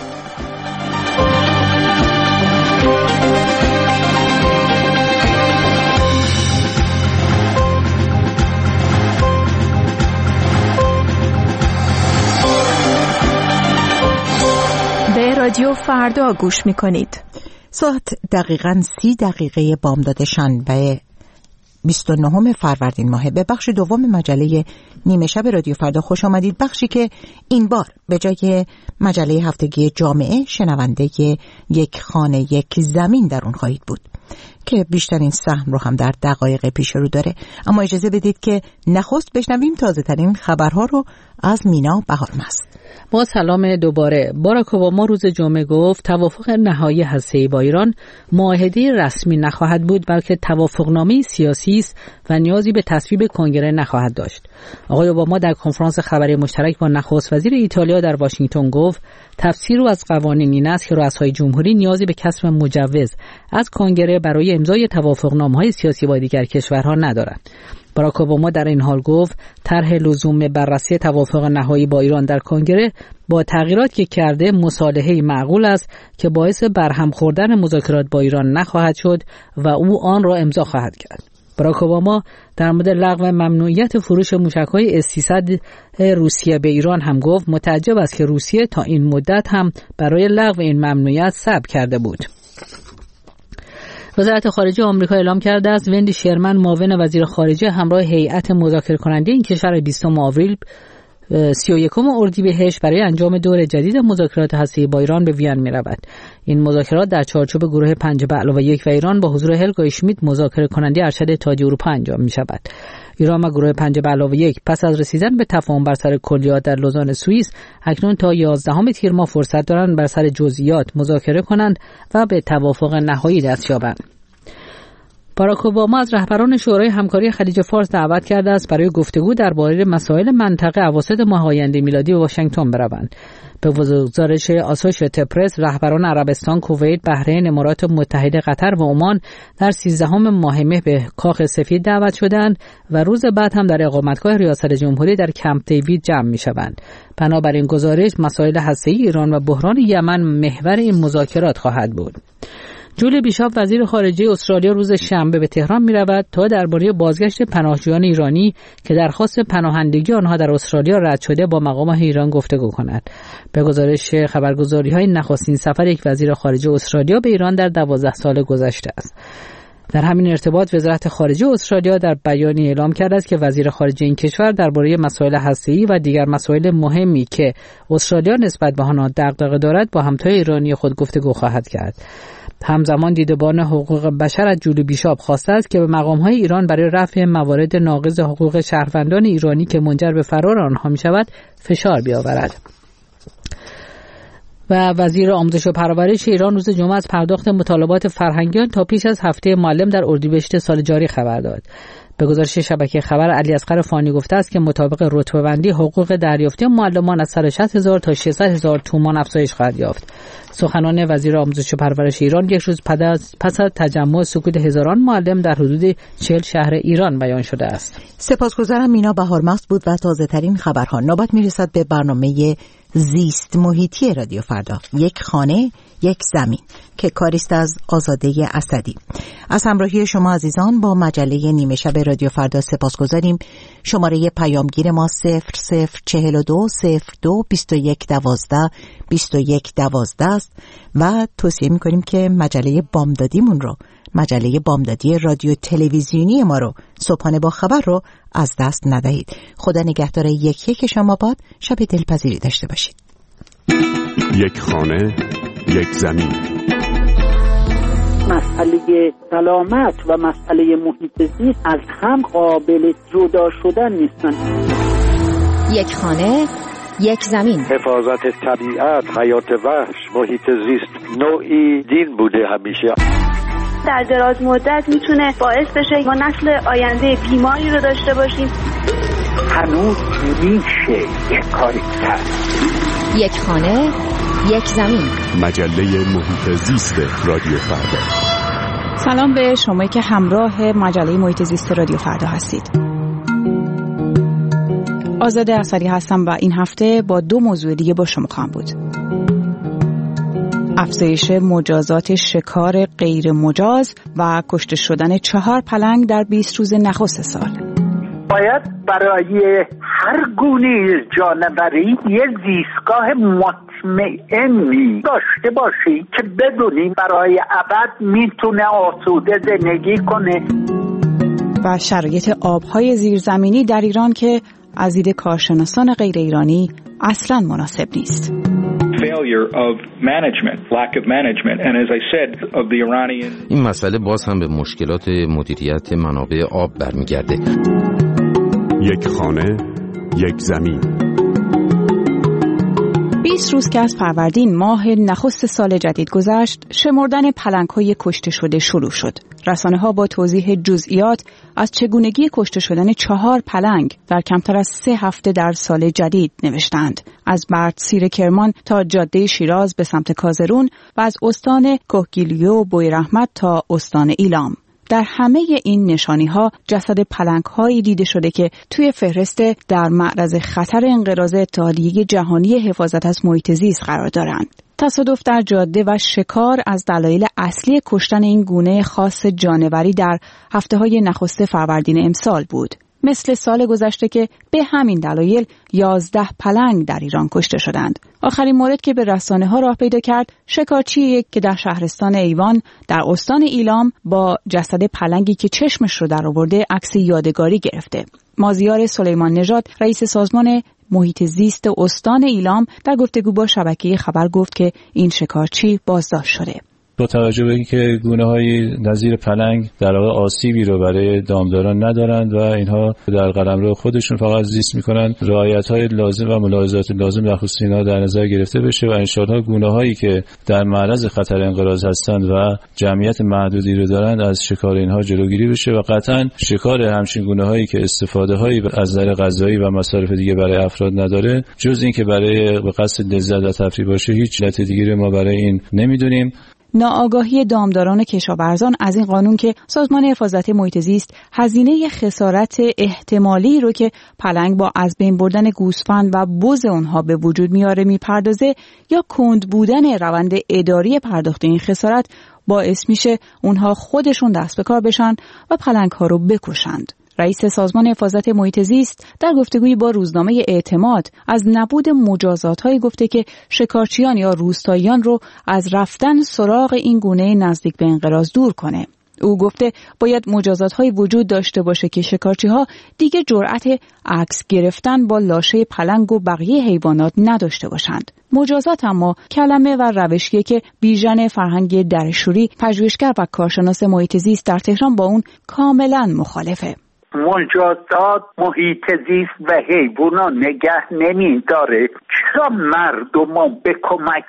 به رادیو فردا گوش میکنید. ساعت دقیقاً سی دقیقه بامداد شنبه بیست و نهم فروردین ماه به بخش دوم مجله نیمه شب رادیو فردا خوش آمدید. بخشی که این بار به جای مجله هفتگی جامعه شنونده یک خانه یک زمین در اون خواهید بود که بیشترین سهم رو هم در دقایق پیش رو داره. اما اجازه بدید که نخست بشنویم تازه ترین خبرها رو از مینا بهارمست. با سلام دوباره. باراک اوباما روز جمعه گفت توافق نهایی هسته‌ای با ایران معاهده رسمی نخواهد بود، بلکه توافقنامه سیاسی است و نیازی به تصویب کنگره نخواهد داشت. آقای اوباما در کنفرانس خبری مشترک با نخست وزیر ایتالیا در واشنگتن گفت تفسیر او از قوانین این است که رؤسای جمهوری نیازی به کسب مجوز از کنگره برای امضای توافقنامه‌های سیاسی با دیگر کشورها ندارند. باراک اوباما در این حال گفت طرح لزوم بررسی توافق نهایی با ایران در کنگره با تغییراتی که کرده مصالحه‌ای معقول است که باعث برهم خوردن مذاکرات با ایران نخواهد شد و او آن را امضا خواهد کرد. باراک اوباما در مورد لغو ممنوعیت فروش موشک‌های اس سیصد روسیه به ایران هم گفت متعجب است که روسیه تا این مدت هم برای لغو این ممنوعیت صبر کرده بود. وزارت خارجه آمریکا اعلام کرده است وندی شرمن معاون وزیر خارجه همراه هیئت مذاکره کننده این کشور بیستم آوریل سی و یکم اردیبهشت برای انجام دور جدید مذاکرات هسته‌ای با ایران به وین می‌رود. این مذاکرات در چارچوب گروه پنج به علاوه یک و ایران با حضور هلگا اشمیت مذاکره کننده ارشد اتحادیه اروپا انجام می‌شود. ایران و گروه پنج به علاوه یک پس از رسیدن به تفاهم بر سر کلیات در لوزان سوئیس اکنون تا یازدهم تیر ماه فرصت دارند بر سر جزئیات مذاکره کنند و به توافق نهایی دست یابند. باراک اوباما از رهبران شورای همکاری خلیج فارس دعوت کرده است برای گفتگو درباره مسائل منطقه اواسط ماه آینده میلادی به واشنگتن بروند. به گزارش آسوشییتد پرس رهبران عربستان، کویت، بحرین، امارات متحده، قطر و عمان در سیزدهم ماه مه به کاخ سفید دعوت شدند و روز بعد هم در اقامتگاه ریاست جمهوری در کمپ دیوید جمع می‌شوند. بنابراین گزارش مسائل هسته‌ای ایران و بحران یمن محور این مذاکرات خواهد بود. جولی بیشاپ وزیر خارجه استرالیا روز شنبه به تهران می رود تا درباره بازگشت پناهجویان ایرانی که درخواست پناهندگی آنها در استرالیا رد شده با مقام ایران گفتگو کند. به گزارش خبرگزاری‌های نخستین سفر یک وزیر خارجه استرالیا به ایران در دوازده سال گذشته است. در همین ارتباط وزارت خارجه استرالیا در بیانیه اعلام کرده است که وزیر خارجه این کشور درباره مسائل هسته‌ای و دیگر مسائل مهمی که استرالیا نسبت به آنها دغدغه دارد با همتای ایرانی خود گفتگو خواهد کرد. همزمان دیدبان حقوق بشر از جولی بیشاپ خواسته است که به مقام‌های ایران برای رفع موارد ناقض حقوق شهروندان ایرانی که منجر به فرار آنها می‌شود فشار بیاورد. و وزیر آموزش و پرورش ایران روز جمعه از پرداخت مطالبات فرهنگیان تا پیش از هفته معلم در اردیبهشت سال جاری خبر داد. به گزارش شبکه خبر علیاصغر فانی گفته است که مطابق رتبه‌بندی حقوق دریافتی معلمان از صد و شصت هزار تا ششصد هزار تومان افزایش خواهد یافت. سخنان وزیر آموزش و پرورش ایران یک روز پس از تجمع سکوت هزاران معلم در حدود چهل شهر ایران بیان شده است. سپاسگزارم مینا بهارمست بود و تازه ترین خبرها. نوبت میرسد به برنامه زیست محیطی رادیو فردا، یک خانه یک زمین که کاریست از آزاده اسدی. از همراهی شما عزیزان با مجله نیمه شب رادیو فردا سپاسگزاریم. شماره پیامگیر ما صفر صفر چهل و دو صفر دو بیست و یک دوازده بیست و یک دوازده است و توصیه میکنیم که مجله بامدادیمون رو، مجله بامدادی رادیو تلویزیونی ما رو، صبحانه با خبر رو از دست ندهید. خدا نگهدار یک یک شما باد. شب دلپذیری داشته باشید. یک خانه یک زمین. مسئله سلامت و مسئله محیط زیست از هم قابل جدا شدن نیستن. یک خانه یک زمین. حفاظت طبیعت، حیات وحش، محیط زیست نوعی دین بوده همیشه. در دراز مدت میتونه باعث بشه ما نسل آینده بیماری رو داشته باشیم. هنوز میشه یک کاری کرد. یک خانه یک زمین. مجله محیط زیست رادیو فردا. سلام به شما که همراه مجله محیط زیست رادیو فردا هستید. آزاده اصلی هستم و این هفته با دو موضوع دیگه با شما خواهم بود. افزایش مجازات شکار غیر مجاز و کشته شدن چهار پلنگ در بیست روز نخست سال. باید برای هر گونه جانوری یه زیستگاه مطمئنی داشته باشی که بدونی برای ابد میتونه آسوده زندگی کنه. و شرایط آبهای زیرزمینی در ایران که از دید کارشناسان غیر ایرانی اصلاً مناسب نیست. این مسئله باز هم به مشکلات مدیریت منابع آب برمیگرده. یک خانه، یک زمین. بیست روز که از فروردین ماه نخست سال جدید گذشت، شمردن پلنگ‌های کشته شده شروع شد. رسانه‌ها با توضیح جزئیات از چگونگی کشته شدن چهار پلنگ در کمتر از سه هفته در سال جدید نوشتند. از بردسیر کرمان تا جاده شیراز به سمت کازرون و از استان کهگیلو و بویراحمد تا استان ایلام. در همه این نشانی‌ها جسد پلنگ‌هایی دیده شده که توی فهرست در معرض خطر انقراض اتحادیه جهانی حفاظت از محیط زیست قرار دارند. تصادف در جاده و شکار از دلایل اصلی کشتن این گونه خاص جانوری در هفته‌های نخست فروردین امسال بود. مثل سال گذشته که به همین دلایل یازده پلنگ در ایران کشته شدند. آخرین مورد که به رسانه ها راه پیدا کرد شکارچی که در شهرستان ایوان در استان ایلام با جسد پلنگی که چشمش رو در آورده عکس یادگاری گرفته. مازیار سلیمان نژاد رئیس سازمان محیط زیست استان ایلام در گفتگو با شبکه خبر گفت که این شکارچی بازداشت شده. با توجه به اینکه گونه‌های نظیر پلنگ در واقع آسیبی رو برای دامداران ندارند و اینها در قلمرو خودشون فقط زیست می‌کنند، رعایت‌های لازم و ملاحظات لازم در خصوص اینها در نظر گرفته بشه و ان شاءالله گونه‌هایی که در معرض خطر انقراض هستند و جمعیت محدودی رو دارند از شکار اینها جلوگیری بشه و قطعاً شکار همچین گونه‌هایی که استفاده‌هایی از نظر غذایی و مصارف دیگه برای افراد نداره، جز اینکه برای به قصد لذت و تفریح باشه، هیچ علت دیگری ما برای این نمی‌دونیم. ناآگاهی دامداران و کشاورزان از این قانون که سازمان حفاظت محیط زیست هزینه خسارت احتمالی رو که پلنگ با از بین بردن گوسفند و بز اونها به وجود میاره میپردازه یا کند بودن روند اداری پرداخت این خسارت باعث میشه اونها خودشون دست به کار بشن و پلنگ ها رو بکشند. رئیس سازمان حفاظت محیط زیست در گفتگویی با روزنامه اعتماد از نبود مجازات‌هایی گفته که شکارچیان یا روستاییان رو از رفتن سراغ این گونه نزدیک به انقراض دور کنه. او گفته باید مجازات‌هایی وجود داشته باشه که شکارچی‌ها دیگه جرأت عکس گرفتن با لاشه پلنگ و بقیه حیوانات نداشته باشند. مجازات اما کلمه و روشیه که بیژن فرهنگ درشوری، پژوهشگر و کارشناس محیط زیست در تهران با اون کاملاً مخالفه. مجازات محیط زیست و حیوانات نگه نمی داره. چرا مردم به کمک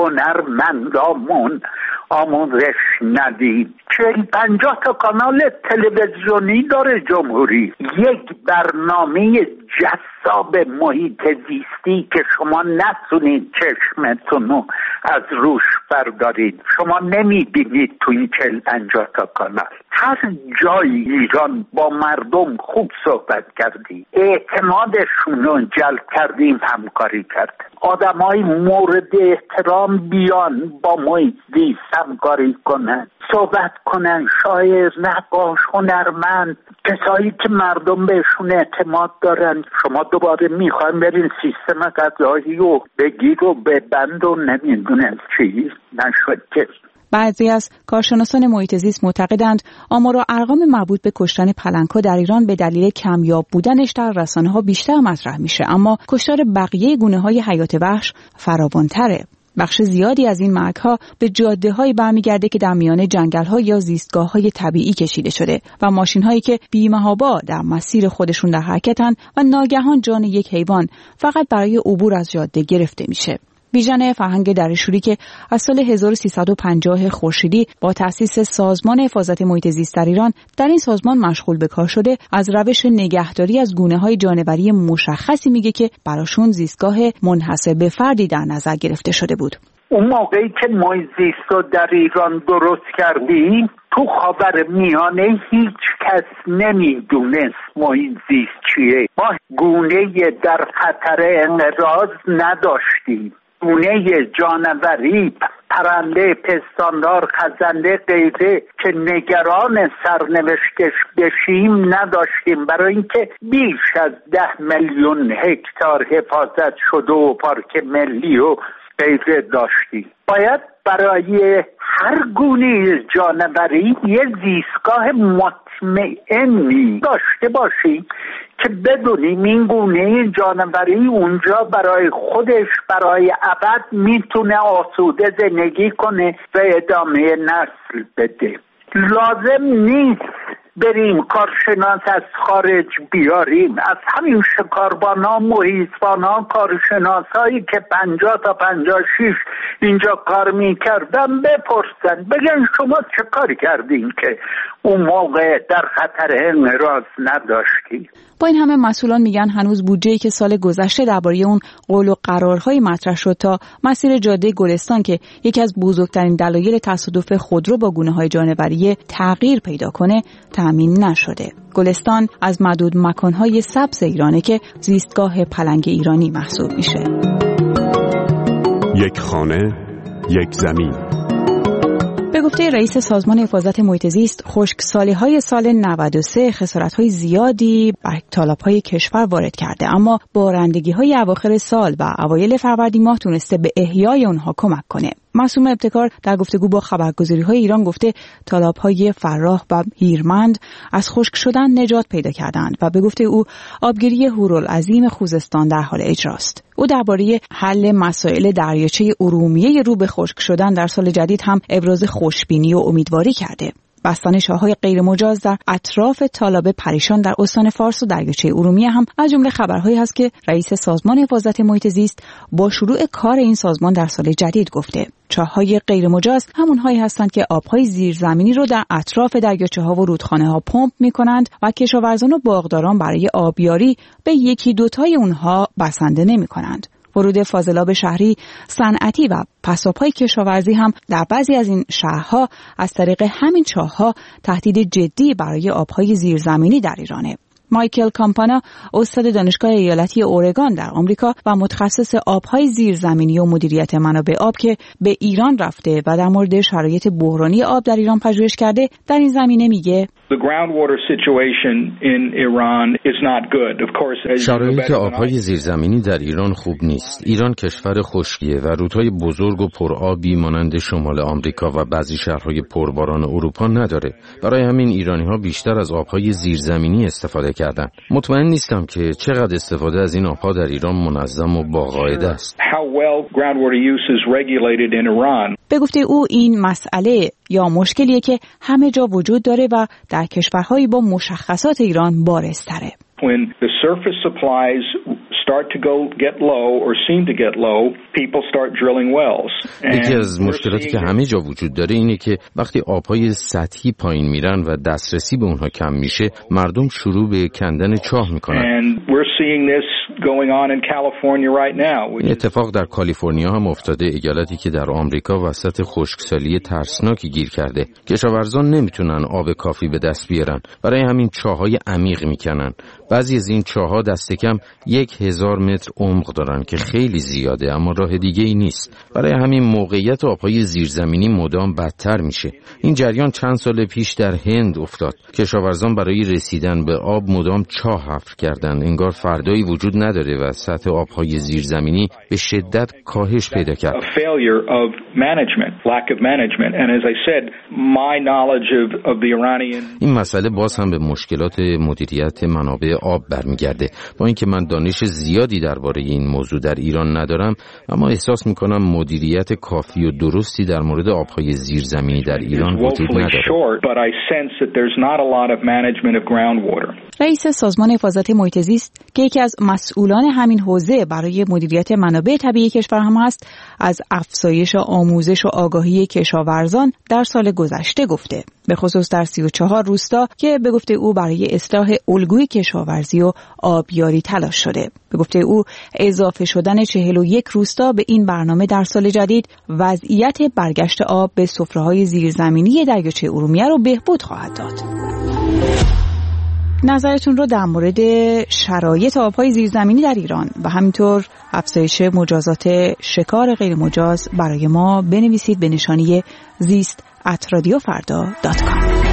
هنرمندامون آموزش ندید؟ چهل پنجاه تا کانال تلویزیونی داره جمهوری. یک برنامه جذاب محیط زیستی که شما نتونید چشمتون رو از روش بردارید. شما نمیبینید تو این چهل پنجاه تا کانال. هر جای ایران با مردم خوب صحبت کردیم، اعتمادشون رو جلب کردیم، همکاری کرد. آدمای مورد احترام بیان با محیط زیست همکاری کنن، صحبت کنن، شاعر، نقاش، هنرمند، کسایی که مردم بهشون اعتماد دارن. شما دوباره میخوایم برین سیستم قضایی و بگیر و ببند و نمیدونم چی نشد که. بعضی از کارشناسان محیط زیست معتقدند آمار و ارقام مربوط به کشتن پلنگ‌ها در ایران به دلیل کمیاب بودنش در رسانه‌ها بیشتر مطرح میشه، اما کشتار بقیه گونه‌های حیات وحش فراوان‌تره. بخش زیادی از این مرگ‌ها به جاده‌هایی برمیگرده که در میان جنگل‌ها یا زیستگاه‌های طبیعی کشیده شده و ماشین‌هایی که بی‌محابا در مسیر خودشون در حرکتن و ناگهان جان یک حیوان فقط برای عبور از جاده گرفته میشه. بیژن فرهنگ درشوری که از سال هزار و سیصد و پنجاه خورشیدی با تأسیس سازمان حفاظت محیط زیست در ایران در این سازمان مشغول به کار شده، از روش نگهداری از گونه‌های جانوری مشخصی میگه که براشون زیستگاه منحصر به فردی در نظر گرفته شده بود. اون موقعی که محیط زیست رو در ایران درست کردیم تو خاورمیانه هیچ کس نمیدونست محیط زیست چیه. ما گونه در خطر انقراض نداشتیم. گونه جانوری، پرنده، پستاندار، خزنده، غیره که نگران سرنوشتش بشیم نداشتیم، برای اینکه بیش از ده میلیون هکتار حفاظت شده و پارک ملی و غیره داشتیم. باید برای هر گونه جانوری یه زیستگاه مطمئنی داشته باشیم که بدونیم این گونه جانوری اونجا برای خودش برای ابد میتونه آسوده زندگی کنه و ادامه نسل بده. لازم نیست بریم کارشناس از خارج بیاریم، از همین شکاربان ها، محیطبان ها، کارشناس هایی که پنجاه تا پنجاه شیش اینجا کار میکردن بپرسن، بگن شما چه کاری کردین که اون موقع در خطر انقراض نداشتیم. با این همه مسئولان میگن هنوز بودجه‌ای که سال گذشته درباره اون قول و قرارهای مطرح شد تا مسیر جاده گلستان که یکی از بزرگترین دلایل تصادف خودرو با گونه‌های جانوری تغییر پیدا کنه تامین نشده. گلستان از معدود مکانهای سبز ایرانه که زیستگاه پلنگ ایرانی محسوب میشه. یک خانه، یک زمین. به گفته رئیس سازمان حفاظت محیط زیست، خشکسالی‌های سال نود و سه خسارت‌های زیادی بر تالاب‌های کشور وارد کرده، اما بارندگی‌های اواخر سال و اوایل فروردین ماه تونسته به احیای اونها کمک کنه. معصوم ابتکار در گفتگو با خبرگزاری‌های ایران گفته تالاب‌های فراه و هیرمند از خشک شدن نجات پیدا کردند و به گفته او آبگیری هورالعظیم خوزستان در حال اجراست. او درباره حل مسائل دریاچه ارومیه رو به خشک شدن در سال جدید هم ابراز خوشبینی و امیدواری کرده. بستان شاه‌های غیر مجاز در اطراف تالاب پریشان در استان فارس و دریاچه ارومیه هم از جمله خبرهایی هست که رئیس سازمان حفاظت محیط زیست با شروع کار این سازمان در سال جدید گفته. چاه‌های غیر مجاز همونهایی هستند که آب‌های زیرزمینی رو در اطراف دریاچه‌ها و رودخانه‌ها پمپ می‌کنند و کشاورزان و باغداران برای آبیاری به یکی دوتای اونها بسنده نمی‌کنند. ورود فاضلاب شهری، صنعتی و پساب‌های کشاورزی هم در بعضی از این شهرها از طریق همین چاه‌ها تهدید جدی برای آب‌های زیرزمینی در ایرانه. مایکل کامپانا، استاد دانشگاه ایالتی اورگان در آمریکا و متخصص آب‌های زیرزمینی و مدیریت منابع آب که به ایران رفته و در مورد شرایط بحرانی آب در ایران پژوهش کرده، در این زمینه میگه شرایط آب‌های زیرزمینی در ایران خوب نیست. ایران کشور خشکیه و رودهای بزرگ و پرآبی مانند شمال آمریکا و بعضی شهرهای پرباران اروپا نداره. برای همین ایرانی‌ها بیشتر از آب‌های زیرزمینی استفاده کردن. مطمئن نیستم که چقدر استفاده از این آب‌ها در ایران منظم و با قاعده است. به گفته او این مسئله یا مشکلیه که همه جا وجود داره و در کشورهایی با مشخصات ایران بارزتره. When the surface supplies start to go get low or seem to get low, people start drilling wells. یکی از مشکلاتی که همه جا وجود داره اینه که وقتی آب‌های سطحی پایین میرن و دسترسی به اونها کم میشه، مردم شروع به کندن چاه میکنن. And we're seeing this going on in California right now. این اتفاق در کالیفرنیا هم افتاده، ایالتی که در آمریکا وسط خشکسالی ترسناکی گیر کرده. کشاورزان نمیتونن آب کافی به دست بیارن، برای همین چاه‌های عمیق میکنن. بعضی از این چاه‌ها دست کم یک هزار متر عمق دارن که خیلی زیاده، اما راه دیگه ای نیست. برای همین موقعیت آب‌های زیرزمینی مدام بدتر میشه. این جریان چند سال پیش در هند افتاد. کشاورزان برای رسیدن به آب مدام چاه حفر کردند. انگار فردایی وجود نداره و سطح آب‌های زیرزمینی به شدت کاهش پیدا کرد. این مسئله باز هم به مشکلات مدیریت منابع آب برمیگرده. با اینکه من دانش زیادی درباره این موضوع در ایران ندارم، اما احساس میکنم مدیریت کافی و درستی در مورد آبهای زیرزمینی در ایران وجود نداره. رئیس سازمان حفاظت محیط زیست که که یکی از مسئولان همین حوزه برای مدیریت منابع طبیعی کشور هم هست، از افزایش آموزش و آگاهی کشاورزان در سال گذشته گفته، به خصوص در سی و چهار روستا که به گفته او برای اصلاح الگوی کشاورزی و آبیاری تلاش شده. به گفته او اضافه شدن چهل و یک روستا به این برنامه در سال جدید وضعیت برگشت آب به سفره‌های زیرزمینی دریاچه ارومیه رو بهبود خواهد داد. نظرتون رو در مورد شرایط آب‌های زیرزمینی در ایران و همینطور افزایش مجازات شکار غیر مجاز برای ما بنویسید به نشانی زیست ات رادیو فردا دات کام.